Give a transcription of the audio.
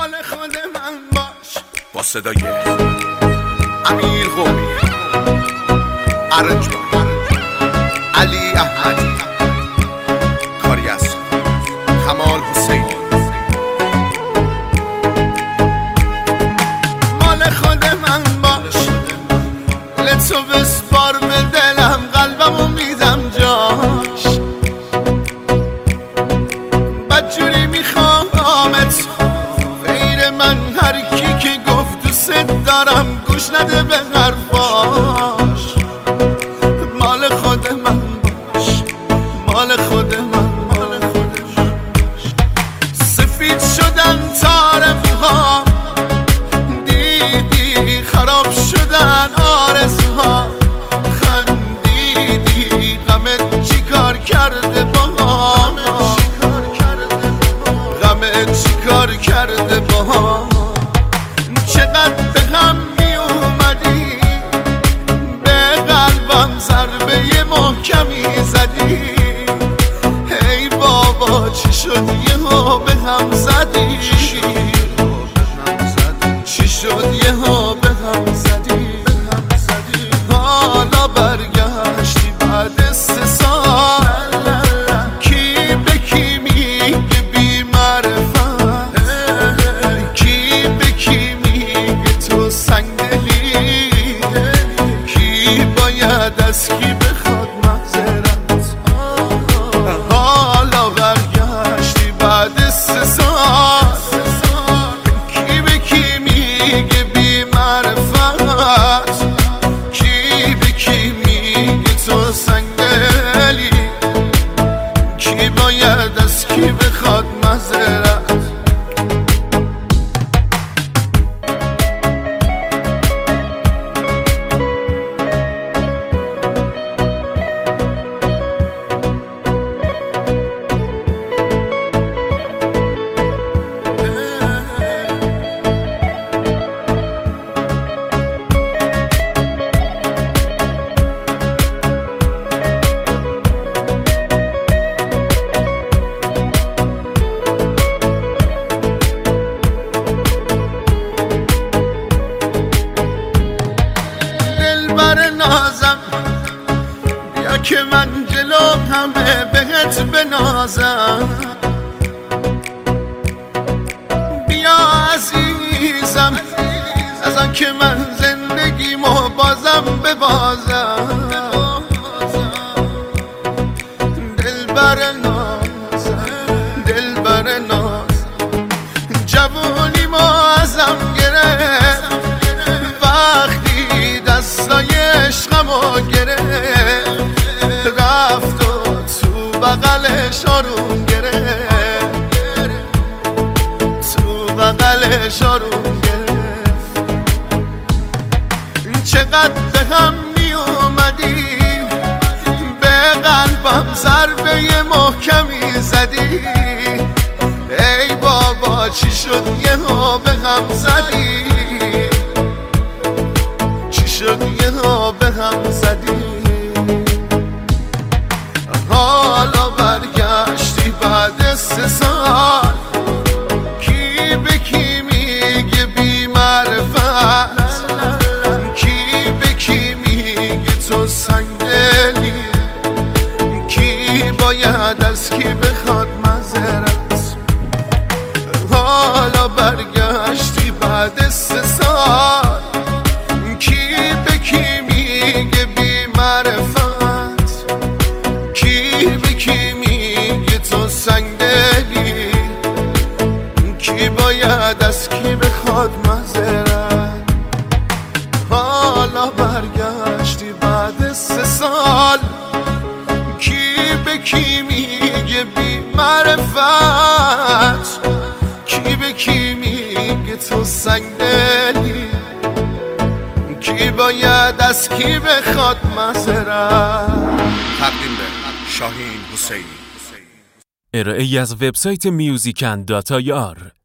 مال خود من باش. با صدای امیر قومی، ارنجبان، علی احمدی، کاری از کمال حسینی. مال خود من باش، لطفو بسپار به دلم، قلبمو میدم جاش. بدجوری میخوامت غیر من، هر کی که گفت دوست دارم گوش نده به حرفاش. مال خود من باش، مال خود من، مال خود من. سفید شدن تار موها، دیدی خراب شدن آرزوها. خندیدی غمت چی کار کرده باها، غمت چی کار کرده باها. چقدر به هم می اومدی، به قلبم ضربه محکمی زدی. ای بابا چی شد یهو به هم زدی، چی شد یهو به هم زدی. حالا برگشتی بعد 3 سال، کی به کی میگه بی معرفت، کی به کی میگه تو سنگدلی، کی باید از کی بخواد معذرت. حالا برگشتی بعد 3 سال، کی به کی میگه بی معرفت، کی به کی میگه تو سنگدلی، کی باید از کی بخواد معذرت. نازم بیا که من جلو همه بهت بنازم. بیا عزیزم از آن که من زندگیمو بازم ببازم. دلبر نازم، دلبر نازم، جوونیمو ازم گرفت وقتی دستای عشقمو گرفت. رفت و تو بغلش آروم گرفت، تو بغلش آروم گرفت. چقدر به هم می اومدی، به قلبم ضربه محکمی زدی. ای بابا چی شد یهو به هم زدی، چی شد یهو به هم زدی. حالا برگشتی بعد 3 سال، کی به کی میگه بی معرفت، کی به کی میگه تو سنگدلی، کی باید از کی بخواد معذرت. حالا برگشتی بعد 3 سال، کی به کی میگه بی معرفت، کی به کی میگه تو سنگدلی، کی باید از کی بخواد معذرت. حالا برگشتی بعد 3 سال، کی به کی میگه بی معرفت، کی به کی میگه تو سنگدلی، کی باید از کی بخواد معذرت. تقدیم به شاهین حسینی. ارائه‌ای از وبسایت musican.ir